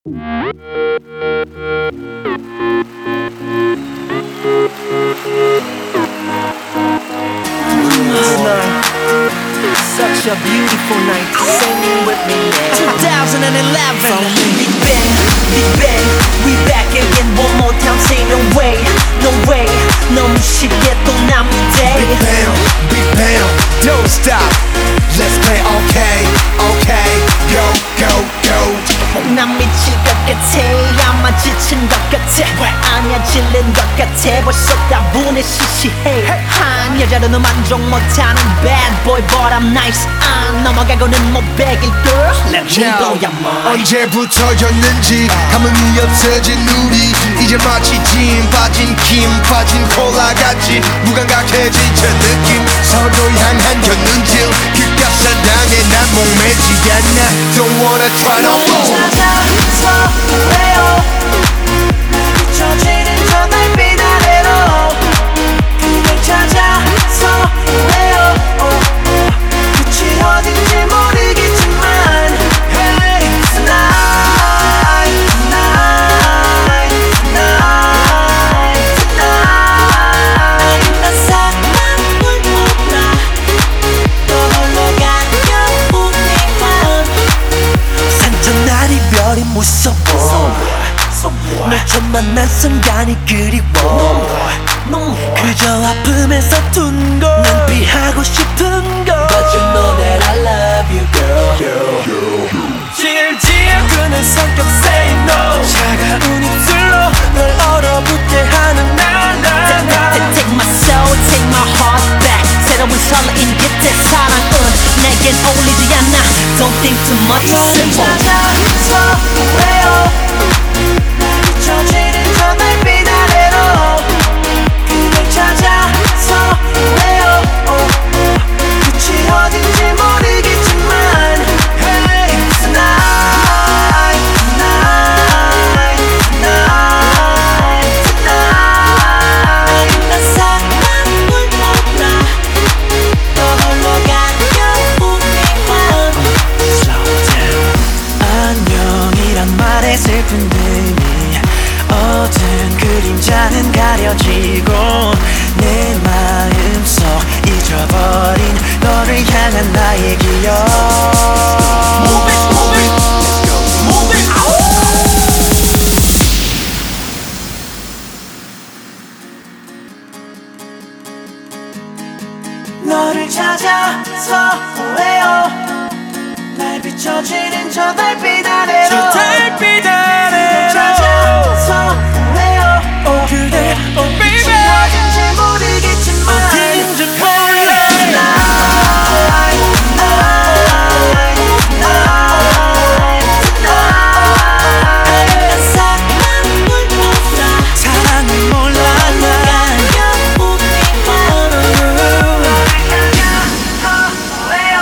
Such a beautiful night. Sing with me now. 2011. From Big Bang, Big Bang. We back again one more time. Say no way, no way. 너무 쉽게 또 남은 day. Big Bang, Big Bang. Don't stop. Let's play okay, okay. Go, go, go. 난 미칠 것 같아. 아마 지친 것 같아. 아니야 질린 것 같아. 벌써 다분해 시시해. 한 여자로는 만족 못하는 bad boy but I'm nice. 안 넘어가고는 못 베길 girl. Let me blow your mind. 언제부터였는지 감흥이 없어진 우리 이제 마치 진 빠진 김 빠진 콜라 같이 무감각해진 저 느낌 서로 향한 견눈질 그깟 사랑에 난 목매지 않아 Don't wanna try no more 찾아서 왜요 비춰지는 저 달빛 아래로 그댈 찾아서 왜요 끝이 어딘지 모르겠지만 Hey tonight tonight tonight tonight 난 사랑을 몰라 또 홀로 가면 우리만 산전 날 이별이 무서워 널 처음 만난 순간이 그리워 그저 아픔에서 둔걸난 피하고 싶은 걸 But you know that I love you girl 질질 끄는 성격 say no 차가운 입술로 널 얼어붙게 하는 날 Take my soul, take my heart back 새로운 설레임 깃의 사랑은 내겐 어울리지 않아 Don't think too much, simple 찾아서 왜요 비춰지는 저 달빛 아래로 그댈 찾아서 왜요 끝이 어딘지 모르겠지만 Hey tonight tonight tonight tonight 난 사랑을 몰라 또 홀로 가면 우리만 Slow down 안녕이란 말에 슬픈 의미 어두운 그림자는 가려지고 내 마음속 잊어버린 너를 향한 나의 기억 Move it, move it, let's go, move it, 너를 찾아서 왜요 날 비춰지는 저 달빛 아래로 저 달빛 아래로 찾아서 왜요 그대 oh baby 어딘지 모르겠지만 어딘지 몰라 Tonight tonight tonight tonight 난 사랑을 몰라 사랑을 몰라 난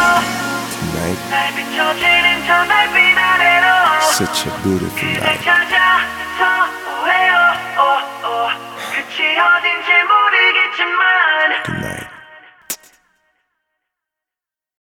Such a beautiful night